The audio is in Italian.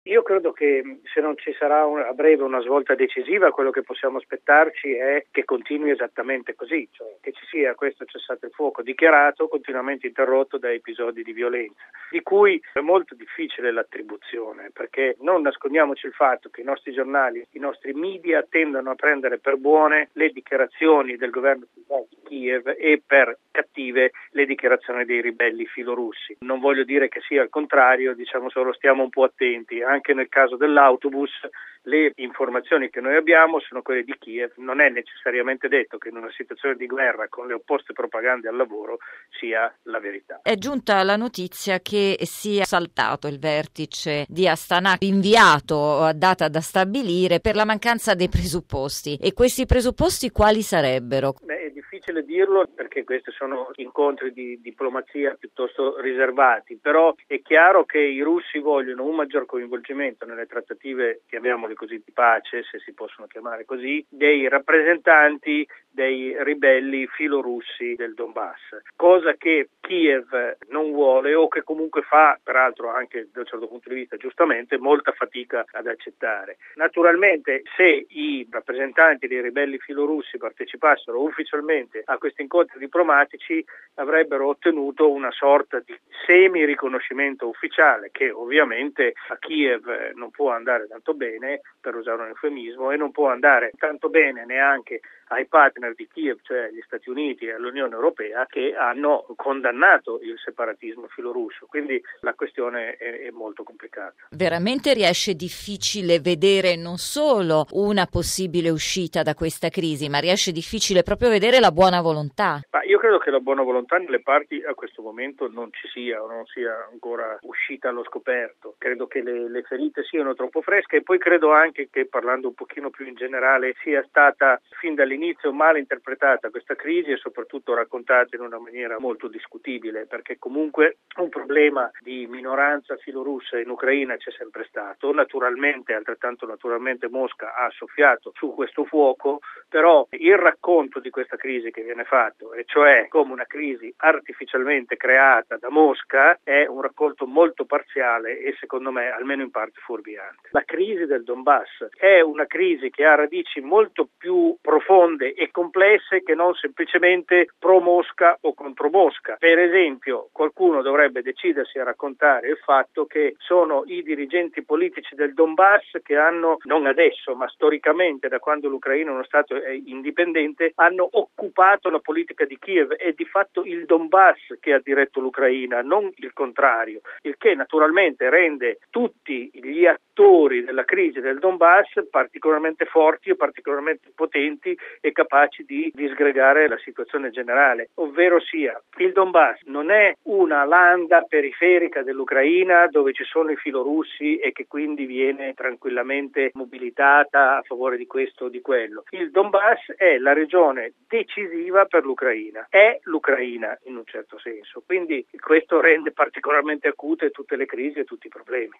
Io credo che se non ci sarà a breve una svolta decisiva, quello che possiamo aspettarci è che continui esattamente così, cioè che ci sia questo cessate il fuoco dichiarato, continuamente interrotto da episodi di violenza, di cui è molto difficile l'attribuzione, perché non nascondiamoci il fatto che i nostri giornali, i nostri media tendono a prendere per buone le dichiarazioni del governo di Kiev e per cattive le dichiarazioni dei ribelli filorussi. Non voglio dire che sia il contrario, diciamo solo stiamo un po' attenti. Anche nel caso dell'autobus le informazioni che noi abbiamo sono quelle di Kiev, non è necessariamente detto che in una situazione di guerra con le opposte propagande al lavoro sia la verità. È giunta la notizia che sia saltato il vertice di Astana, rinviato a data da stabilire per la mancanza dei presupposti. E questi presupposti quali sarebbero? È difficile dirlo perché questi sono incontri di diplomazia piuttosto riservati, però è chiaro che i russi vogliono un maggior coinvolgimento nelle trattative, chiamiamole così, di pace, se si possono chiamare così, dei rappresentanti dei ribelli filorussi del Donbass, cosa che Kiev non vuole o che comunque fa, peraltro anche da un certo punto di vista giustamente, molta fatica ad accettare. Naturalmente se i rappresentanti dei ribelli filorussi partecipassero ufficialmente a questi incontri diplomatici avrebbero ottenuto una sorta di semi-riconoscimento ufficiale che ovviamente a Kiev non può andare tanto bene, per usare un eufemismo, e non può andare tanto bene neanche ai partner di Kiev, cioè agli Stati Uniti e all'Unione Europea, che hanno condannato il separatismo filorusso. Quindi la questione è molto complicata. Veramente riesce difficile vedere non solo una possibile uscita da questa crisi, ma riesce difficile proprio vedere la buona volontà. Ma io credo che la buona volontà nelle parti a questo momento non ci sia o non sia ancora uscita allo scoperto. Credo che le ferite siano troppo fresche e poi credo anche che, parlando un pochino più in generale, sia stata fin dall'inizio male interpretata questa crisi e soprattutto raccontata in una maniera molto discutibile, perché comunque un problema di minoranza filorussa in Ucraina c'è sempre stato. Naturalmente, altrettanto naturalmente, Mosca ha soffiato su questo fuoco, però il racconto di questa crisi che viene fatto, e cioè come una crisi artificialmente creata da Mosca, è un racconto molto parziale e secondo me almeno in parte fuorviante. La crisi del Donbass è una crisi che ha radici molto più profonde e complesse che non semplicemente pro Mosca o contro Mosca. Per esempio, qualcuno dovrebbe decidersi a raccontare il fatto che sono i dirigenti politici del Donbass che hanno, non adesso ma storicamente da quando l'Ucraina è uno stato indipendente, hanno occupato la politica di Kiev. È di fatto il Donbass che ha diretto l'Ucraina, non il contrario, il che naturalmente rende tutti gli attori della crisi del Donbass particolarmente forti e particolarmente potenti e capaci di disgregare la situazione generale, ovvero sia il Donbass non è una landa periferica dell'Ucraina dove ci sono i filorussi e che quindi viene tranquillamente mobilitata a favore di questo o di quello. Il Donbass è la regione decisiva per l'Ucraina, è l'Ucraina in un certo senso, quindi questo rende particolarmente acute tutte le crisi e tutti i problemi.